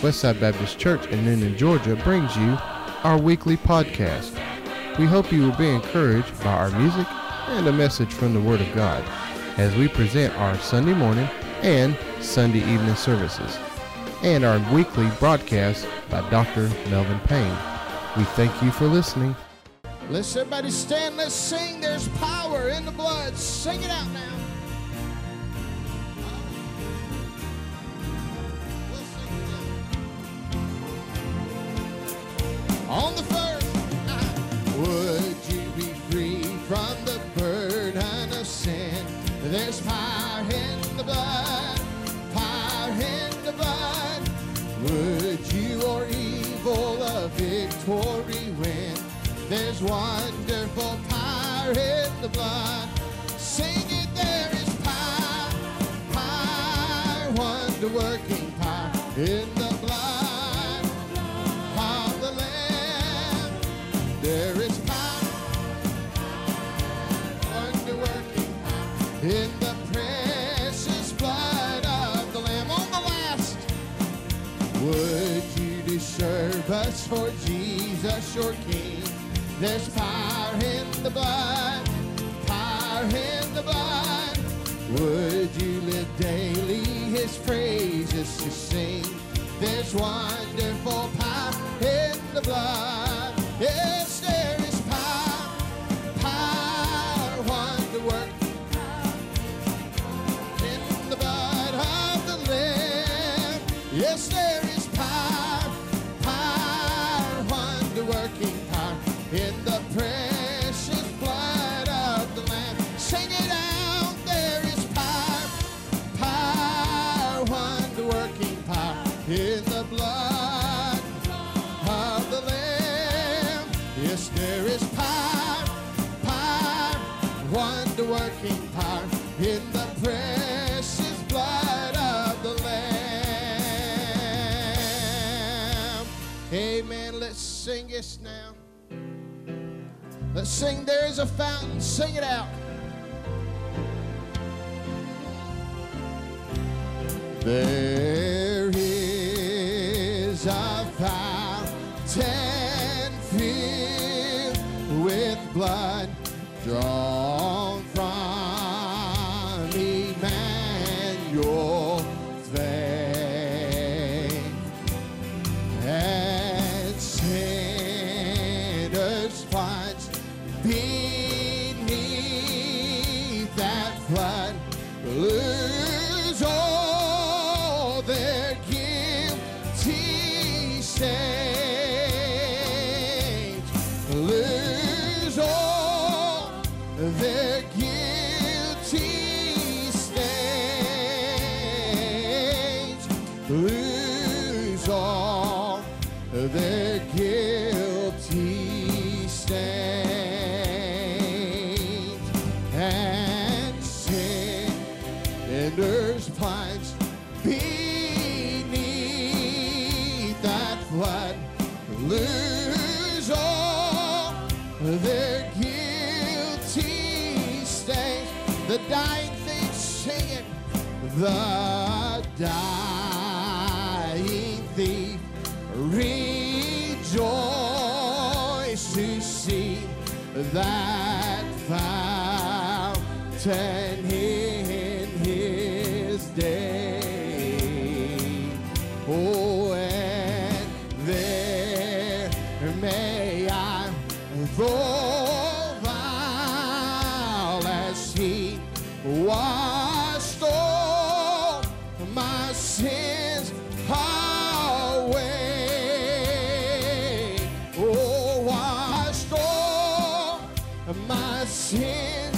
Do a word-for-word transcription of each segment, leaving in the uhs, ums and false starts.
Westside Baptist Church in Noonan, Georgia brings you our weekly podcast. We hope you will be encouraged by our music and a message from the Word of God as we present our Sunday morning and Sunday evening services and our weekly broadcast by Doctor Melvin Payne. We thank you for listening. Let's everybody stand, let's sing. There's power in the blood. Sing it out now. On the first, would you be free from the burden of sin? There's power in the blood, power in the blood. Would you or evil a victory win? There's wonderful power in the blood. Sing it, there is power, power, wonder working power in the blood of the Lamb. There is power, wonder working power in the precious blood of the Lamb. On the last, would you deserve us for Jesus your King? There's power in the blood, power in the blood. Would you live daily his praises to sing? There's wonderful power in the blood. Yes, there is power, power, wonder work in the blood of the Lamb. Yes, there is power, power, wonder working power in the precious blood of the Lamb. Sing it out, there is power, power, wonder working power in the blood of the Lamb. Yes, there is power, power, wonder working power in the precious blood of the Lamb. Amen. Let's sing this now. Let's sing, there is a fountain. Sing it out. There is a fountain filled with blood drawn from Emmanuel's vein, and sinners find beneath that flood, lose all their guilty stains, lose all their guilty stains, lose all their guilty stains, and sinners finds beneath that flood, lose all their guilty stains. The dying things singing, the dying thief rejoice to see that fountain in his day. Oh, and there may I go vile as he washed all my sins away. Oh, washed all my sins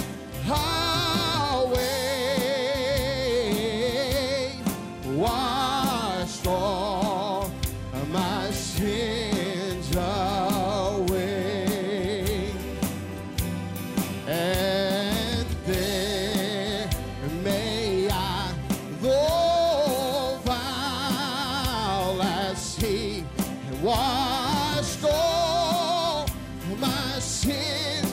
away, washed all my sins away, and there may I go vile as he washed all my sins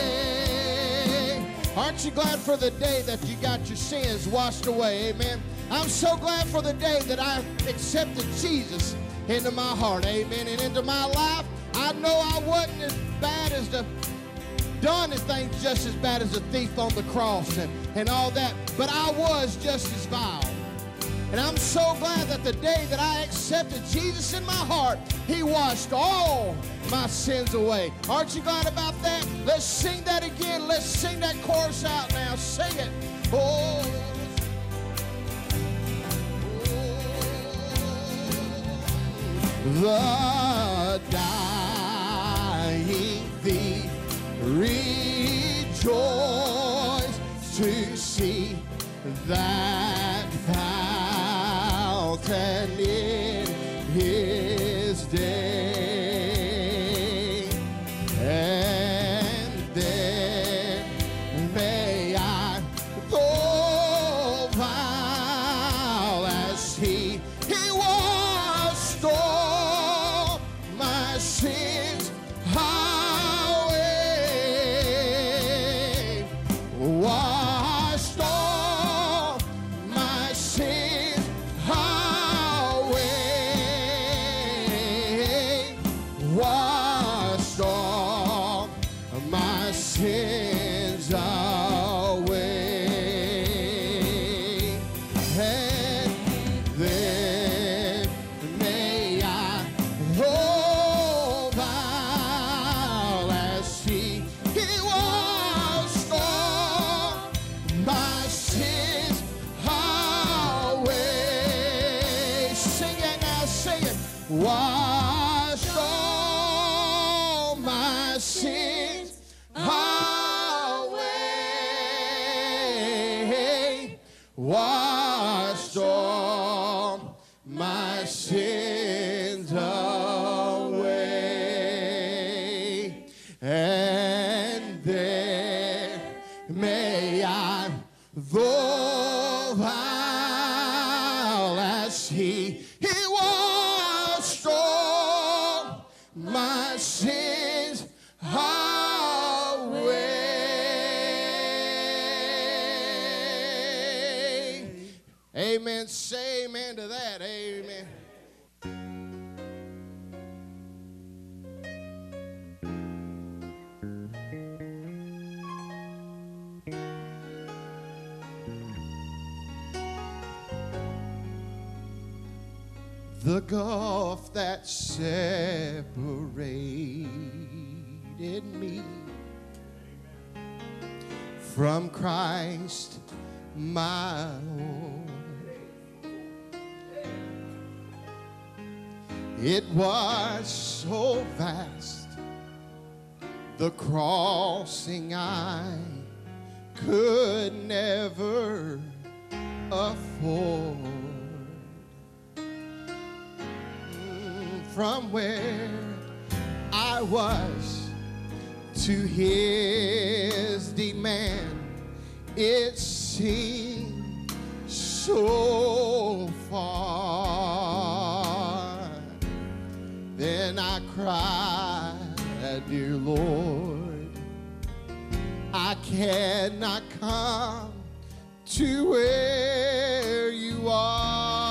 away. Aren't you glad for the day that you got your sins washed away? Amen. I'm so glad for the day that I accepted Jesus into my heart, amen, and into my life. I know I wasn't as bad as the, done things just as bad as the thief on the cross and, and all that, but I was just as vile. And I'm so glad that the day that I accepted Jesus in my heart, he washed all my sins away. Aren't you glad about that? Let's sing that again. Let's sing that chorus out now. Sing it. Oh. The dying thief rejoiced to see that fountain in his day. And then may I go vile as he, he washed all my sins away. Washed all my sins away. Washed all my sins away. And then may I go vile as he, he washed all my sins away. Sing it now, sing it. Washed all my sins away. Washed all my sins away. And then may I go vile as he, he washed all my sins away. Amen. Say amen to that. Amen. The gulf that separated me from Christ my Lord, it was so vast, the crossing I could never afford. From where I was to his demand, it seemed so far. Then I cried, dear Lord, I cannot come to where you are.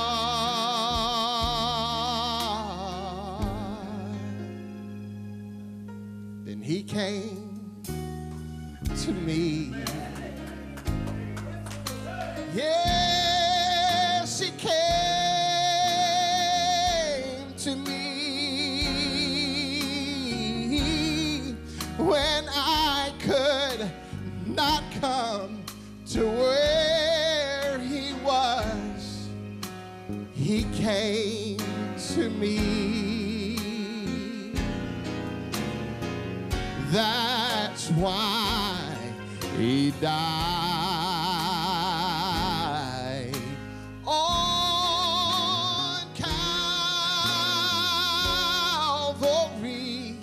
Then he came to me. Yes, he came to me when I could not come to where he was. He came to me. That's why he died on Calvary.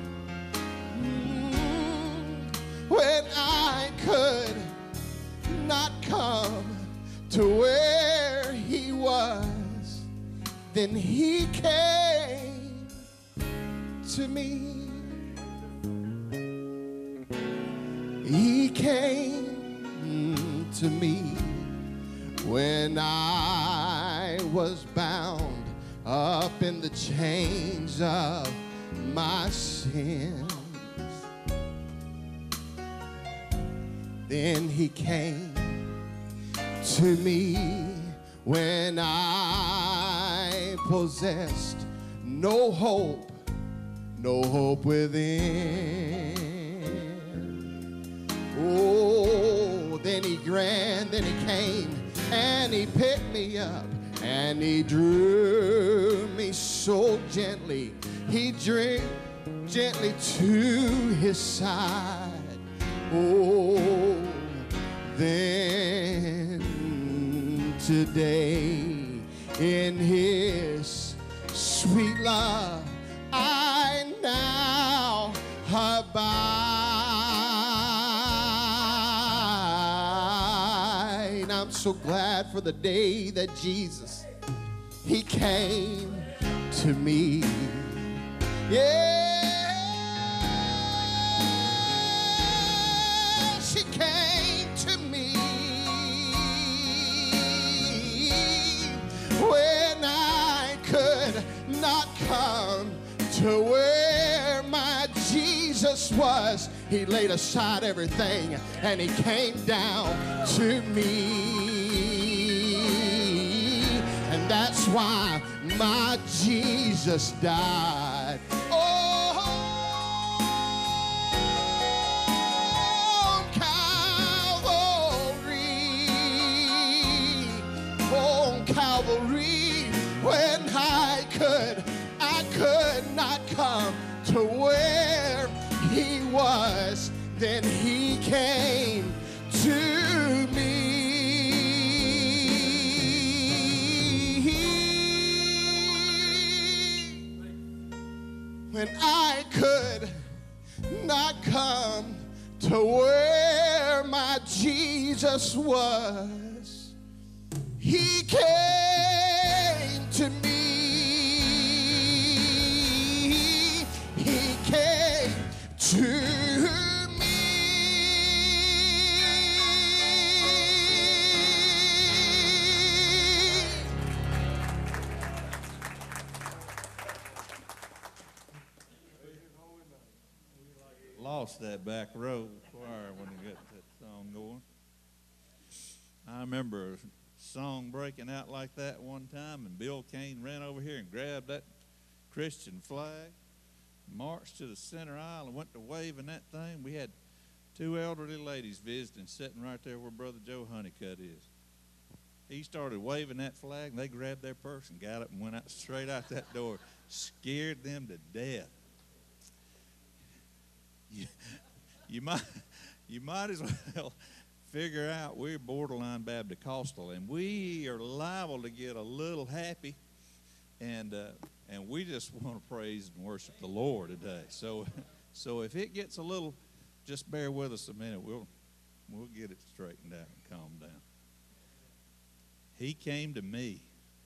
Mm, when I could not come to where he was, then he came to me. He came to me when I was bound up in the chains of my sins. Then he came to me when I possessed no hope, no hope within. Oh, then he ran, then he came, and he picked me up, and he drew me so gently. He drew gently to his side. Oh, then today in his sweet love I now abide. I'm so glad for the day that Jesus, he came to me. Yeah. She came to me when I could not come to where my Jesus was. He laid aside everything and he came down to me. And that's why my Jesus died. Calvary, when I could, I could not come to where he was, then he came to me. When I could not come to where my Jesus was, he came to me. He came to me. Lost that back row choir when they got that song going. I remember song breaking out like that one time, and Bill Kane ran over here and grabbed that Christian flag, marched to the center aisle and went to waving that thing. We had two elderly ladies visiting, sitting right there where Brother Joe Honeycutt is. He started waving that flag, and they grabbed their purse and got up and went out straight out that door. Scared them to death. You, you might, you might as well figure out we're borderline Baptist-Costal, and we are liable to get a little happy, and uh, and we just want to praise and worship the Lord today. So, so if it gets a little, just bear with us a minute. We'll we'll get it straightened out and calm down. He came to me.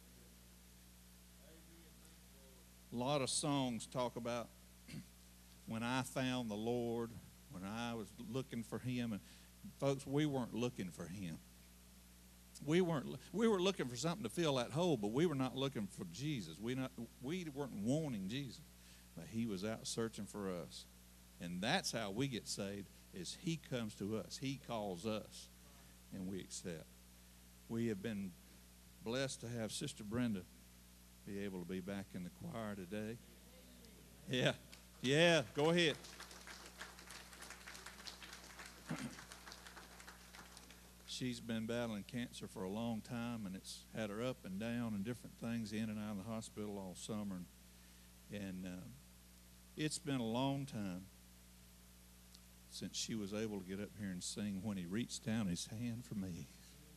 A lot of songs talk about when I found the Lord, when I was looking for him, and folks, we weren't looking for him. We weren't. We were looking for something to fill that hole, but we were not looking for Jesus. We not. We weren't wanting Jesus, but he was out searching for us, and that's how we get saved. Is he comes to us. He calls us, and we accept. We have been blessed to have Sister Brenda be able to be back in the choir today. Yeah, yeah. Go ahead. She's been battling cancer for a long time, and it's had her up and down and different things, in and out of the hospital all summer. And, and uh, it's been a long time since she was able to get up here and sing When He Reached Down His Hand for Me.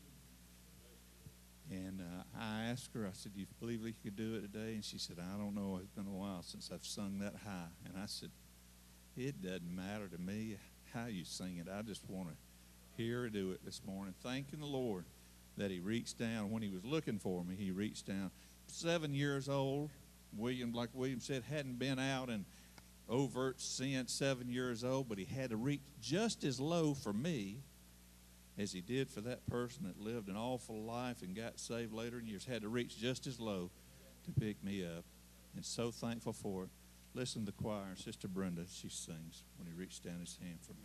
And uh, I asked her, I said, do you believe you could do it today? And she said, I don't know. It's been a while since I've sung that high. And I said, it doesn't matter to me how you sing it. I just want to hear her do it this morning, thanking the Lord that he reached down. When he was looking for me, he reached down. Seven years old, William, like William said, hadn't been out in overt sin, seven years old, but he had to reach just as low for me as he did for that person that lived an awful life and got saved later in years, had to reach just as low to pick me up. And so thankful for it. Listen to the choir. Sister Brenda, she sings when he reached down his hand for me.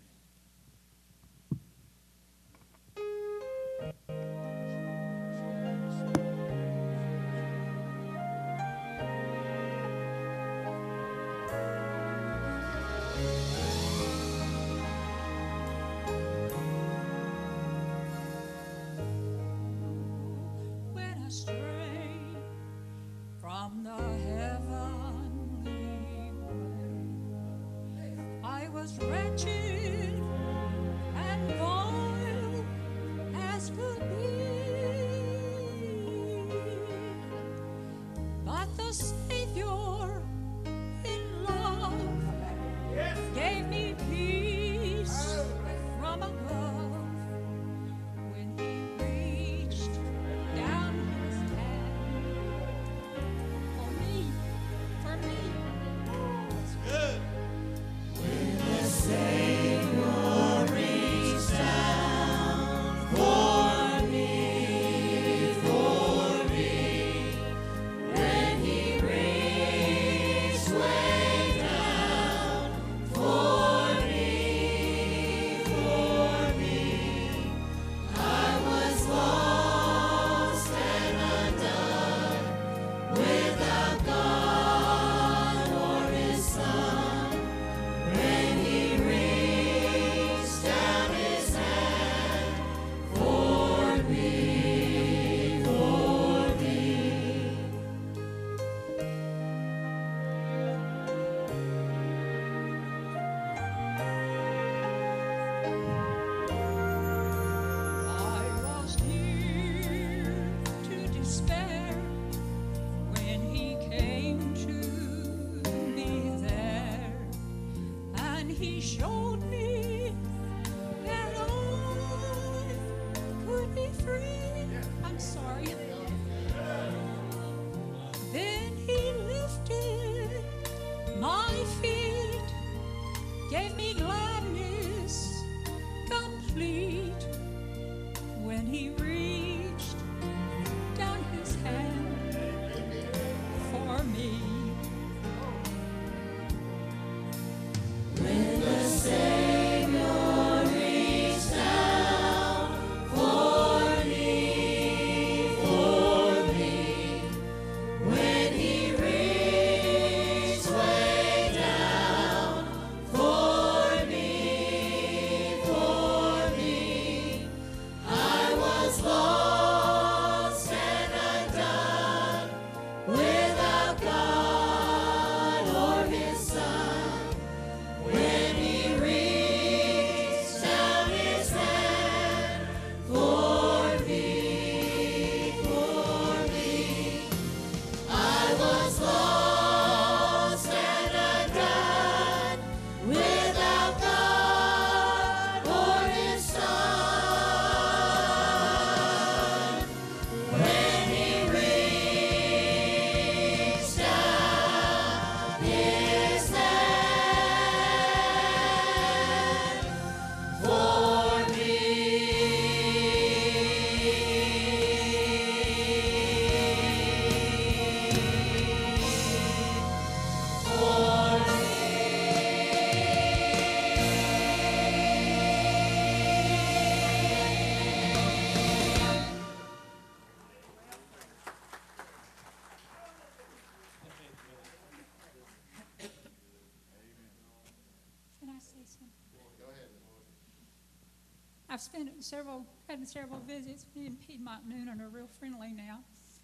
I've spent several, had several visits. Me and Piedmont Noonan are real friendly now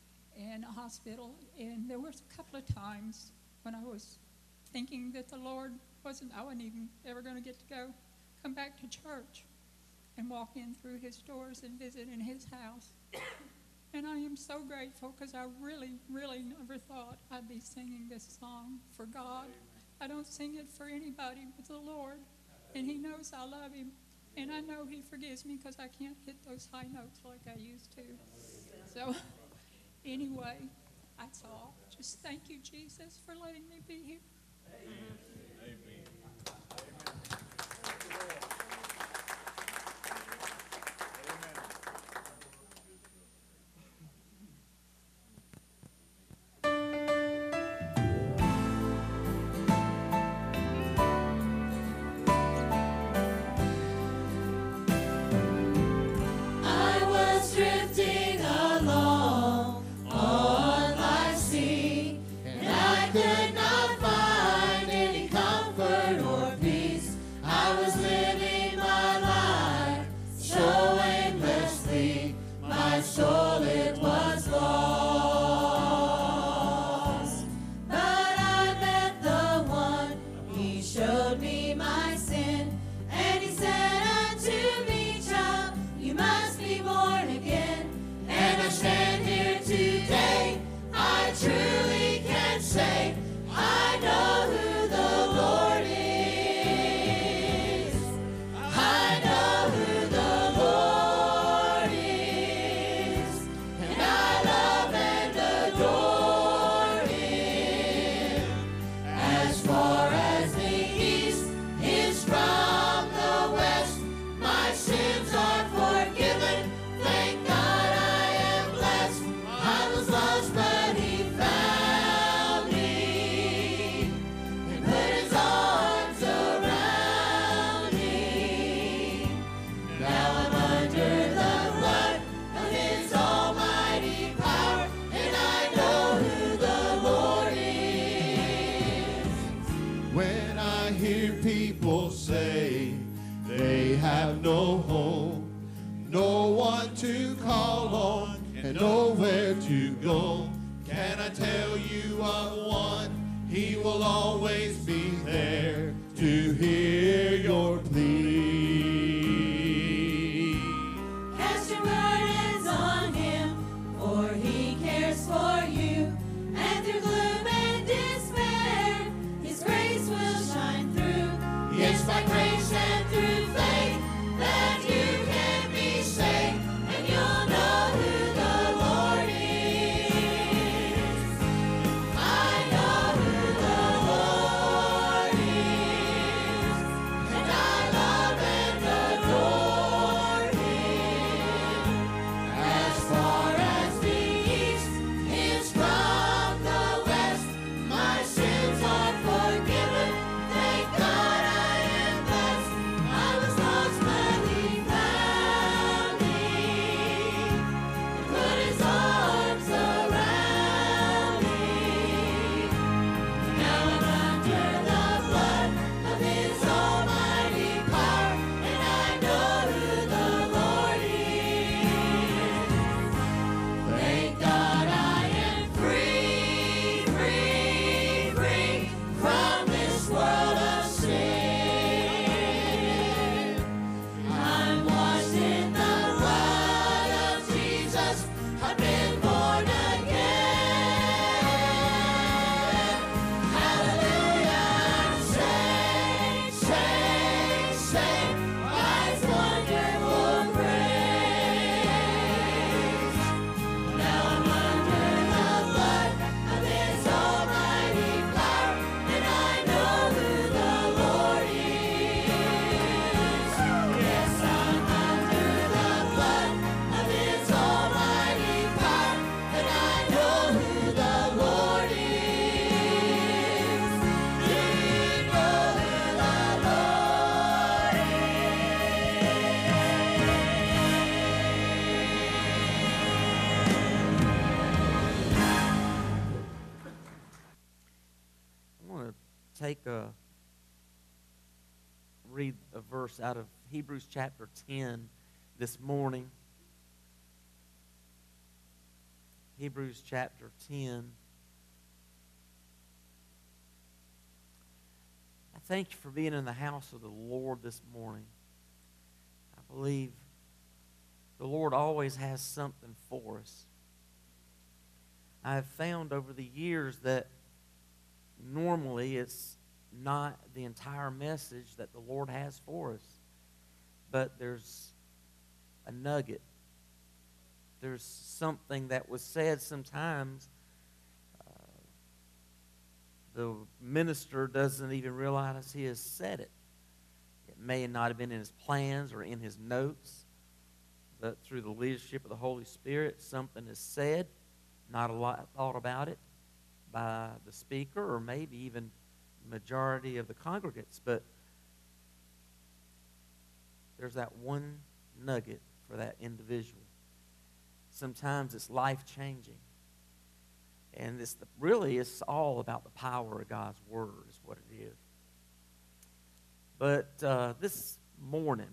in a hospital. And there was a couple of times when I was thinking that the Lord wasn't, I wasn't even ever going to get to go, come back to church and walk in through his doors and visit in his house. And I am so grateful because I really, really never thought I'd be singing this song for God. I don't sing it for anybody but the Lord. And he knows I love him. And I know he forgives me because I can't hit those high notes like I used to. So anyway, that's all. Just thank you, Jesus, for letting me be here. Amen. have no home, no one to call on, and nowhere to go. Can I tell you of one? He will always be there to hear your plea. Cast your burdens on him, for he cares for you. And through gloom and despair, his grace will shine through. It's by grace and through faith that you can be saved, and you'll know who the Lord is. I know who the Lord is, and I love and adore him. As far as the east is from the west, my sins are forgiven. Thank God I am blessed. I was lost, but he found me. Put his arms around me. Now I'm under the blood of his almighty power, and I know who the Lord is. Thank God I am free, free, free from this world of sin. I'm washed in the blood of Jesus. I've been born again. Hallelujah, I'm saved, saved, saved by his wonderful grace. Now I'm under the blood of his almighty power, and I know who the Lord is. Yes, I'm under the blood of his almighty power, and I know who the Lord is. Do you know who the Lord I want to take a read a verse out of Hebrews chapter ten this morning. Hebrews chapter ten. I thank you for being in the house of the Lord this morning. I believe the Lord always has something for us. I have found over the years that normally it's not the entire message that the Lord has for us, but there's a nugget. There's something that was said sometimes. Uh, the minister doesn't even realize he has said it. It may not have been in his plans or in his notes, but through the leadership of the Holy Spirit, something is said, not a lot thought about it by the speaker or maybe even the majority of the congregants, but there's that one nugget for that individual. Sometimes it's life-changing. And it's the, really it's all about the power of God's Word is what it is. But uh, this morning,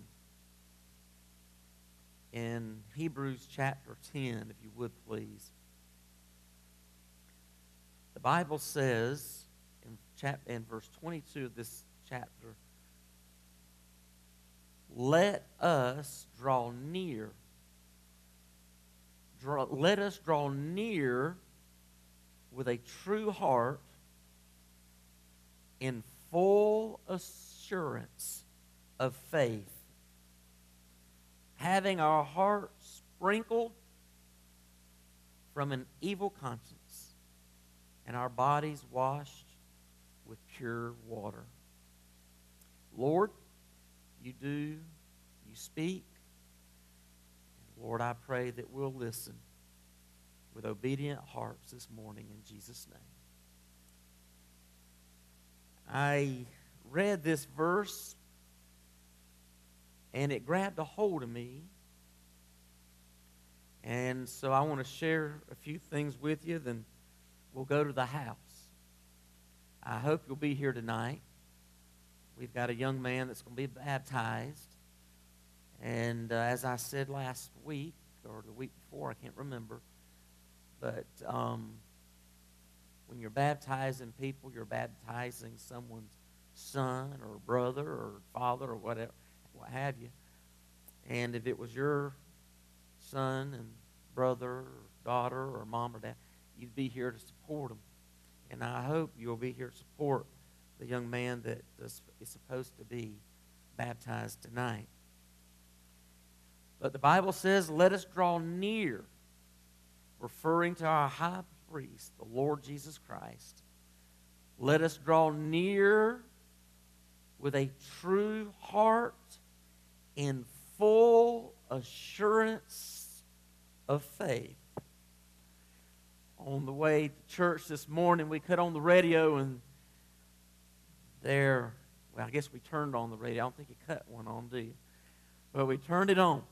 in Hebrews chapter ten, if you would please, the Bible says in, chap- in verse twenty-two of this chapter, let us draw near. Draw, let us draw near with a true heart in full assurance of faith, having our hearts sprinkled from an evil conscience and our bodies washed with pure water. Lord, you do, you speak. Lord, I pray that we'll listen with obedient hearts this morning in Jesus' name. I read this verse and it grabbed a hold of me. And so I want to share a few things with you, then we'll go to the house. I hope you'll be here tonight. We've got a young man that's going to be baptized And uh, as I said last week, or the week before, I can't remember, but um, when you're baptizing people, you're baptizing someone's son or brother or father or whatever, what have you. And if it was your son and brother or daughter or mom or dad, you'd be here to support them. And I hope you'll be here to support the young man that is supposed to be baptized tonight. But the Bible says, let us draw near, referring to our high priest, the Lord Jesus Christ. Let us draw near with a true heart in full assurance of faith. On the way to church this morning, we cut on the radio, and there, well, I guess we turned on the radio. I don't think you cut one on, do you? But we turned it on.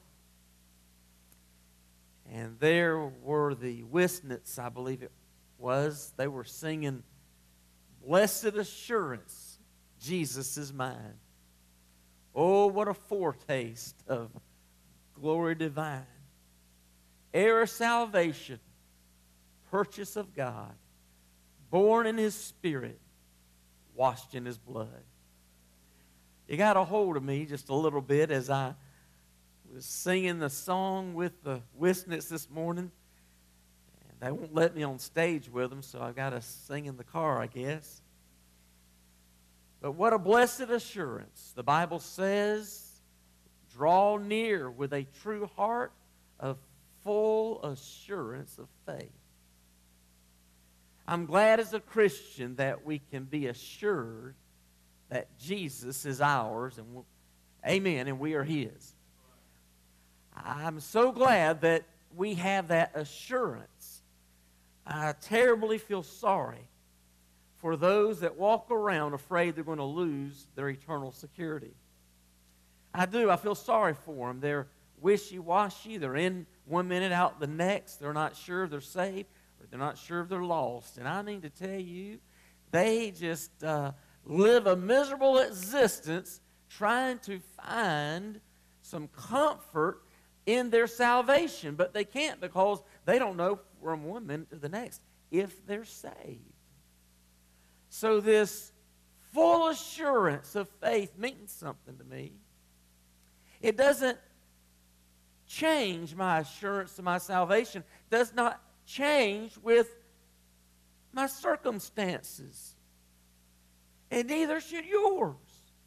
And there were the Wisnets, I believe it was. They were singing, "Blessed Assurance, Jesus is mine." Oh, what a foretaste of glory divine. Heir of salvation, purchase of God, born in His Spirit, washed in His blood. You got a hold of me just a little bit as I was singing the song with the Wisnets this morning. And they won't let me on stage with them, so I've got to sing in the car, I guess. But what a blessed assurance. The Bible says, draw near with a true heart of full assurance of faith. I'm glad as a Christian that we can be assured that Jesus is ours, and we'll, amen, and we are His. I'm so glad that we have that assurance. I terribly feel sorry for those that walk around afraid they're going to lose their eternal security. I do. I feel sorry for them. They're wishy-washy. They're in one minute, out the next. They're not sure if they're saved, or they're not sure if they're lost. And I need to tell you, they just uh, live a miserable existence trying to find some comfort in their salvation. But they can't, because they don't know from one minute to the next if they're saved. So this full assurance of faith means something to me. It doesn't change my assurance of my salvation. It does not change with my circumstances. And neither should yours.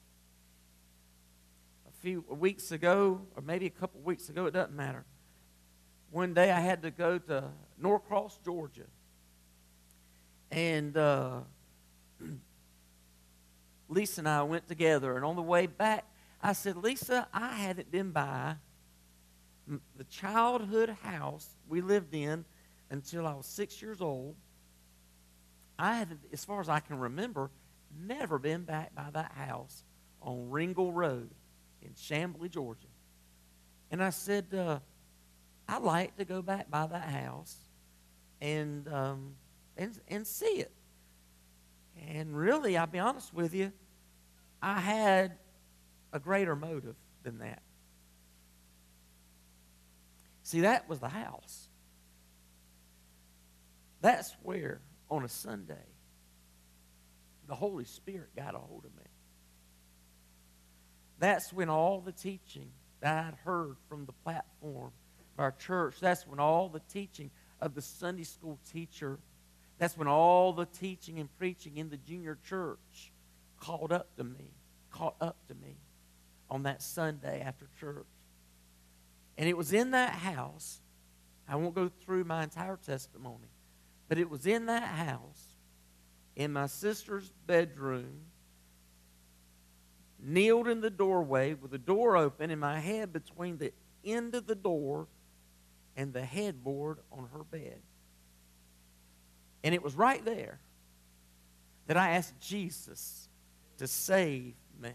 A few weeks ago, or maybe a couple weeks ago, it doesn't matter. One day I had to go to Norcross, Georgia. And uh, Lisa and I went together. And on the way back, I said, Lisa, I hadn't been by the childhood house we lived in until I was six years old. I had, as far as I can remember, never been back by that house on Ringle Road in Chamblee, Georgia. And I said, uh, I'd like to go back by that house and, um, and, and see it. And really, I'll be honest with you, I had a greater motive than that. See, that was the house. That's where, on a Sunday, the Holy Spirit got a hold of me. That's when all the teaching that I'd heard from the platform of our church, that's when all the teaching of the Sunday school teacher, that's when all the teaching and preaching in the junior church caught up to me, caught up to me on that Sunday after church. And it was in that house, I won't go through my entire testimony, but it was in that house, in my sister's bedroom, kneeled in the doorway with the door open and my head between the end of the door and the headboard on her bed. And it was right there that I asked Jesus to save me.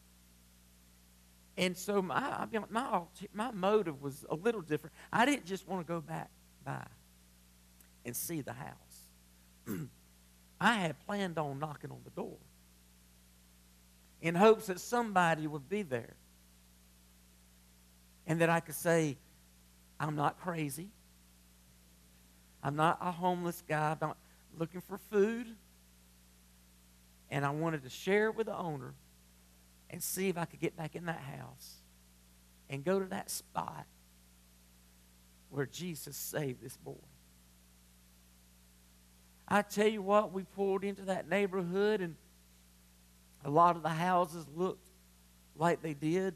And so my, my, my motive was a little different. I didn't just want to go back by and see the house. I had planned on knocking on the door in hopes that somebody would be there. And that I could say, I'm not crazy. I'm not a homeless guy. I'm not looking for food. And I wanted to share it with the owner and see if I could get back in that house and go to that spot where Jesus saved this boy. I tell you what, we pulled into that neighborhood, and a lot of the houses looked like they did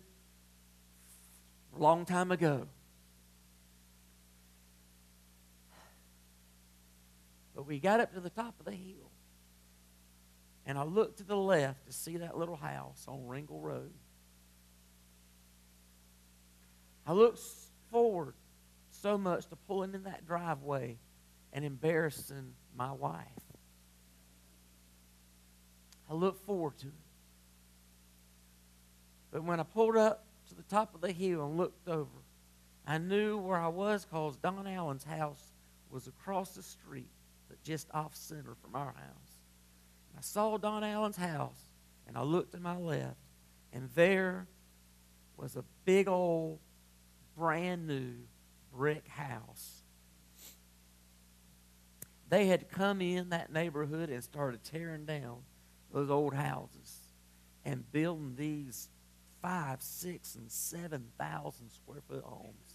a long time ago. But we got up to the top of the hill, and I looked to the left to see that little house on Ringle Road. I looked forward so much to pulling in that driveway and embarrassing my wife. I looked forward to it. But when I pulled up to the top of the hill and looked over, I knew where I was because Don Allen's house was across the street, but just off center from our house. And I saw Don Allen's house, and I looked to my left, and there was a big old brand new brick house. They had come in that neighborhood and started tearing down those old houses and building these five, six, and seven thousand square foot homes.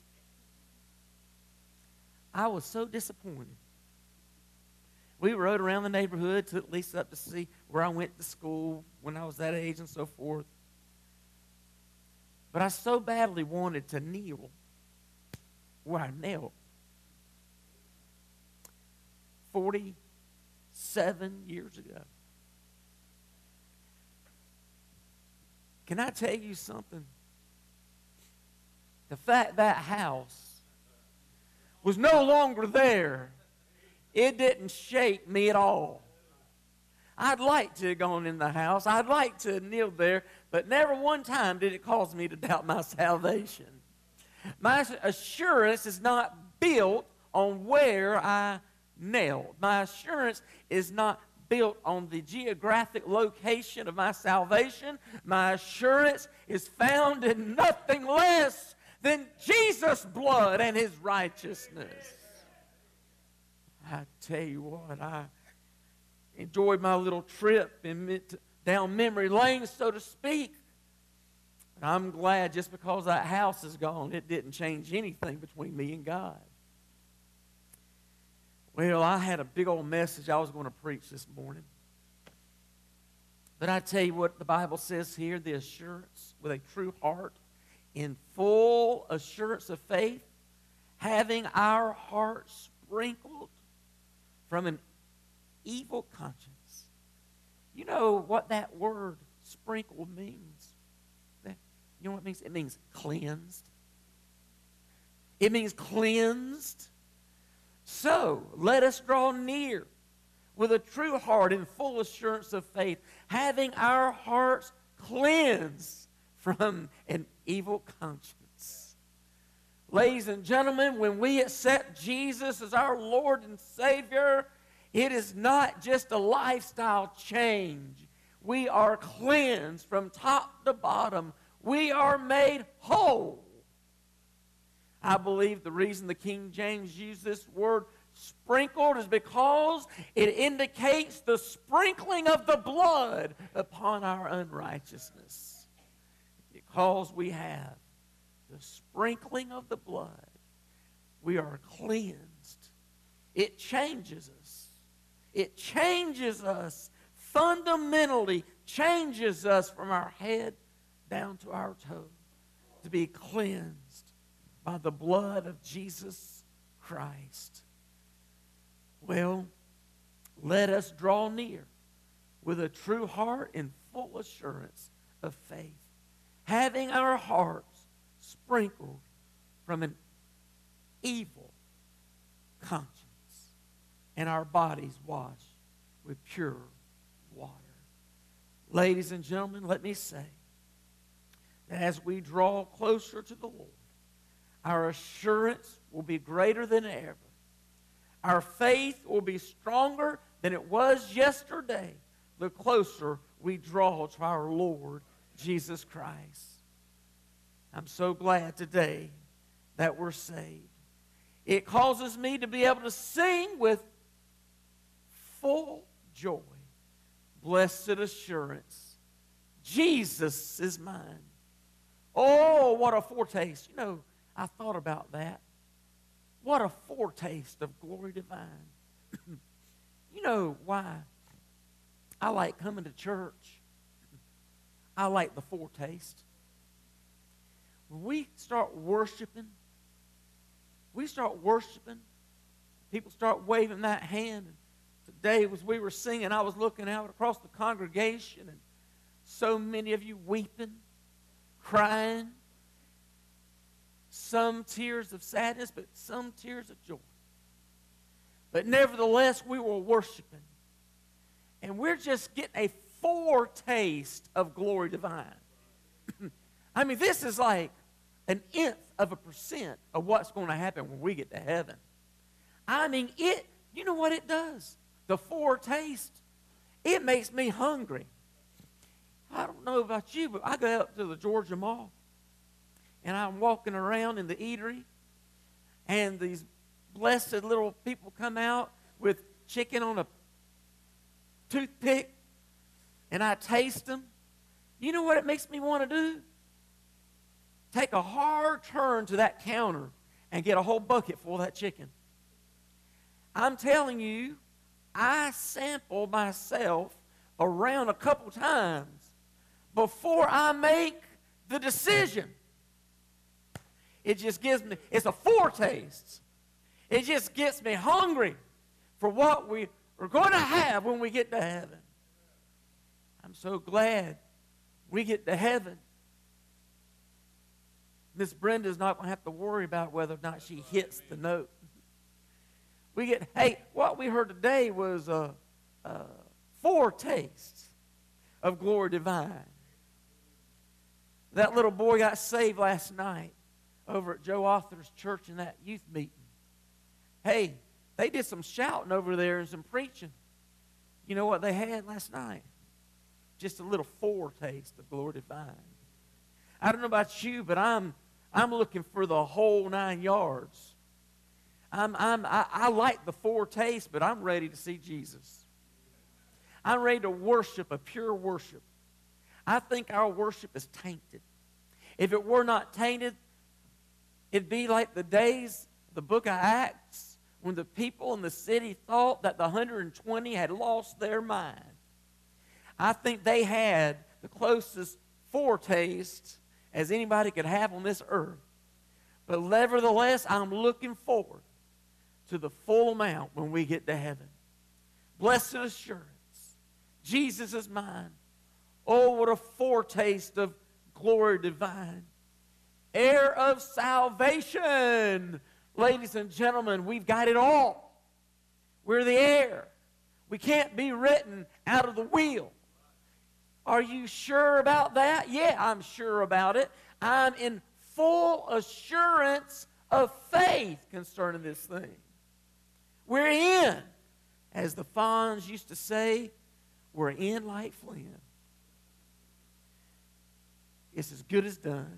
I was so disappointed. We rode around the neighborhood, took Lisa up to see where I went to school when I was that age and so forth. But I so badly wanted to kneel where I knelt forty-seven years ago. Can I tell you something? The fact that house was no longer there, it didn't shake me at all. I'd like to have gone in the house. I'd like to have kneeled there, but never one time did it cause me to doubt my salvation. My assurance is not built on where I knelt. My assurance is not built on the geographic location of my salvation. My assurance is found in nothing less than Jesus' blood and his righteousness. I tell you what, I enjoyed my little trip in, down memory lane, so to speak. But I'm glad just because that house is gone, it didn't change anything between me and God. Well, I had a big old message I was going to preach this morning. But I tell you what the Bible says here, the assurance with a true heart, in full assurance of faith, having our hearts sprinkled from an evil conscience. You know what that word sprinkled means? You know what it means? It means cleansed. It means cleansed. So, let us draw near with a true heart in full assurance of faith, having our hearts cleansed from an evil conscience. Ladies and gentlemen, when we accept Jesus as our Lord and Savior, it is not just a lifestyle change. We are cleansed from top to bottom. We are made whole. I believe the reason the King James used this word sprinkled is because it indicates the sprinkling of the blood upon our unrighteousness. Because we have the sprinkling of the blood, we are cleansed. It changes us. It changes us, fundamentally changes us from our head down to our toe, to be cleansed by the blood of Jesus Christ. Well, let us draw near with a true heart and full assurance of faith, having our hearts sprinkled from an evil conscience and our bodies washed with pure water. Ladies and gentlemen, let me say that as we draw closer to the Lord, our assurance will be greater than ever. Our faith will be stronger than it was yesterday, the closer we draw to our Lord Jesus Christ. I'm so glad today that we're saved. It causes me to be able to sing with full joy. Blessed assurance, Jesus is mine. Oh, what a foretaste. You know, I thought about that. What a foretaste of glory divine. You know why I like coming to church? I like the foretaste. When we start worshiping, we start worshiping, people start waving that hand. And today, as we were singing, I was looking out across the congregation, and so many of you weeping, crying, some tears of sadness, but some tears of joy. But nevertheless, we were worshiping, and we're just getting a foretaste of glory divine. I mean, this is like an nth of a percent of what's going to happen when we get to heaven. I mean, it, you know what it does? The foretaste, it makes me hungry. I don't know about you, but I go out to the Georgia Mall, and I'm walking around in the eatery, and these blessed little people come out with chicken on a toothpick, and I taste them. You know what it makes me want to do? Take a hard turn to that counter and get a whole bucket full of that chicken. I'm telling you, I sample myself around a couple times before I make the decision. It just gives me, it's a foretaste. It just gets me hungry for what we are going to have when we get to heaven. I'm so glad we get to heaven. Miss Brenda's not going to have to worry about whether or not she hits the note. We get, hey, what we heard today was a, a foretaste of glory divine. That little boy got saved last night over at Joe Arthur's church in that youth meeting. Hey, they did some shouting over there and some preaching. You know what they had last night? Just a little foretaste of glory divine. I don't know about you, but I'm I'm looking for the whole nine yards. I'm, I'm, I, I like the foretaste, but I'm ready to see Jesus. I'm ready to worship a pure worship. I think our worship is tainted. If it were not tainted, it'd be like the days, the book of Acts, when the people in the city thought that the one hundred twenty had lost their mind. I think they had the closest foretaste as anybody could have on this earth. But nevertheless, I'm looking forward to the full amount when we get to heaven. Blessed assurance, Jesus is mine. Oh, what a foretaste of glory divine. Heir of salvation. Ladies and gentlemen, we've got it all. We're the heir. We can't be written out of the wheel. Are you sure about that? Yeah, I'm sure about it. I'm in full assurance of faith concerning this thing. We're in. As the Fonz used to say, we're in like Flynn. It's as good as done.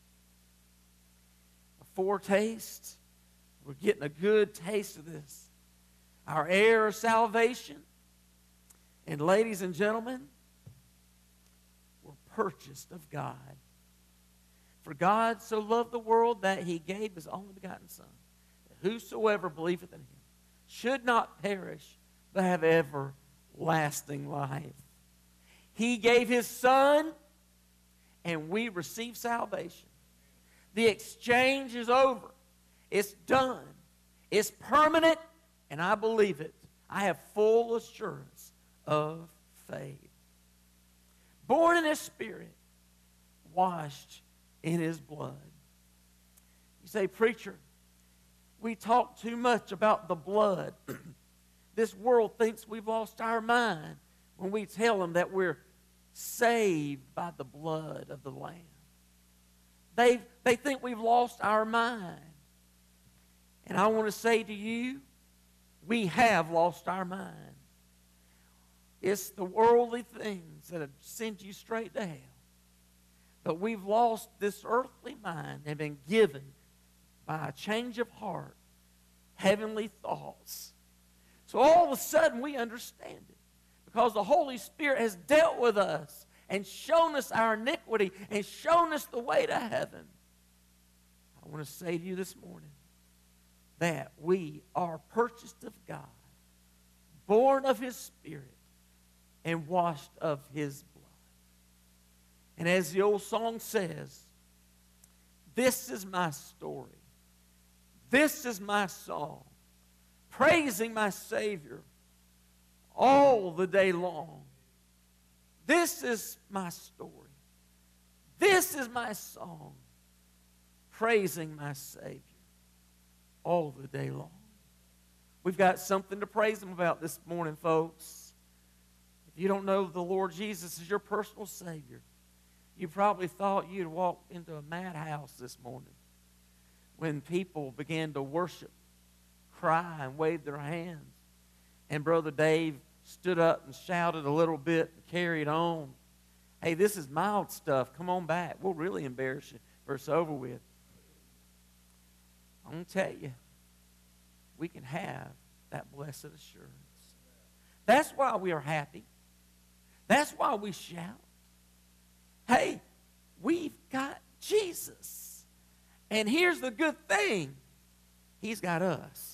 A foretaste. We're getting a good taste of this. Our heir of salvation. And ladies and gentlemen, purchased of God. For God so loved the world that he gave his only begotten Son, that whosoever believeth in him should not perish, but have everlasting life. He gave his Son, and we receive salvation. The exchange is over. It's done. It's permanent, and I believe it. I have full assurance of faith. Born in his Spirit, washed in his blood. You say, preacher, we talk too much about the blood. This world thinks we've lost our mind when we tell them that we're saved by the blood of the Lamb. They, they think we've lost our mind. And I want to say to you, we have lost our mind. It's the worldly things that have sent you straight to hell. But we've lost this earthly mind and been given, by a change of heart, heavenly thoughts. So all of a sudden we understand it. Because the Holy Spirit has dealt with us and shown us our iniquity and shown us the way to heaven. I want to say to you this morning that we are purchased of God, born of His Spirit, and washed of His blood. And as the old song says, this is my story. This is my song, praising my Savior all the day long. This is my story. This is my song, praising my Savior all the day long. We've got something to praise Him about this morning, folks. If you don't know the Lord Jesus as your personal Savior, you probably thought you'd walked into a madhouse this morning when people began to worship, cry, and wave their hands. And Brother Dave stood up and shouted a little bit and carried on. Hey, this is mild stuff. Come on back. We'll really embarrass you for it's over with. I'm going to tell you, we can have that blessed assurance. That's why we are happy. That's why we shout. Hey, we've got Jesus. And here's the good thing. He's got us.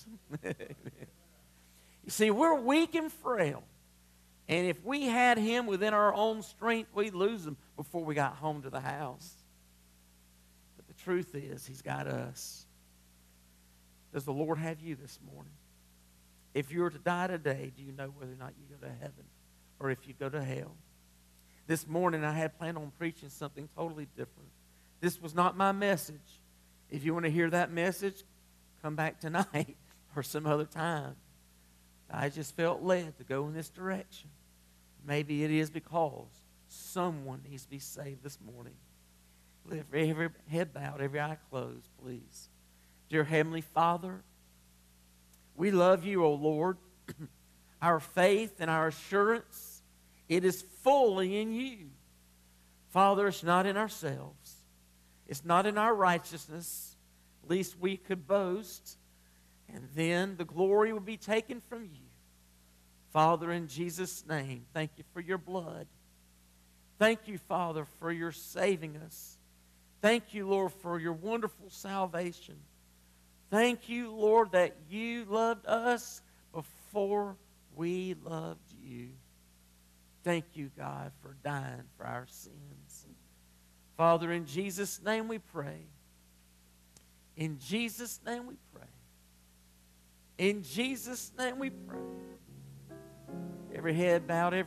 You see, we're weak and frail. And if we had Him within our own strength, we'd lose Him before we got home to the house. But the truth is, He's got us. Does the Lord have you this morning? If you were to die today, do you know whether or not you go to heaven or if you go to hell? This morning I had planned on preaching something totally different. This was not my message. If you want to hear that message, come back tonight or some other time. I just felt led to go in this direction. Maybe it is because someone needs to be saved this morning. Every, every head bowed, every eye closed, please. Dear Heavenly Father, we love you, O Lord. Our faith and our assurance, it is fully in you. Father, it's not in ourselves. It's not in our righteousness, lest we could boast, and then the glory will be taken from you. Father, in Jesus' name, thank you for your blood. Thank you, Father, for your saving us. Thank you, Lord, for your wonderful salvation. Thank you, Lord, that you loved us before we loved you. Thank you, God, for dying for our sins. Father, in Jesus' name we pray. In Jesus' name we pray. In Jesus' name we pray. Every head bowed, every